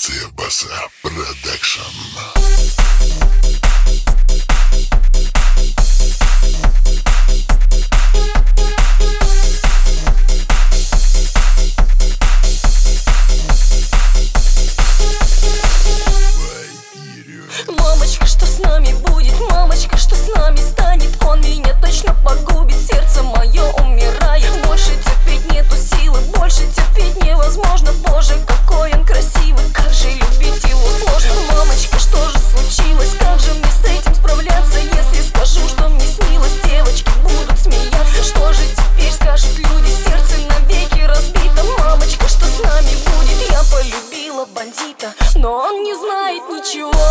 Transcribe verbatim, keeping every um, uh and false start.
Продукция Баса Продакшн. Мамочка, что с нами будет? Мамочка, что с нами станет? Он меня точно погубит, сердце мое умирает. Больше терпеть нету силы, больше терпеть невозможно. Боже, какой он красивый, как же любить его сложно. Мамочка, что же случилось? Как же мне с этим справляться? Если скажу, что мне снилось, девочки будут смеяться. Что же теперь скажут люди? Сердце навеки разбито. Мамочка, что с нами будет? Я полюбила бандита, но он не знает ничего.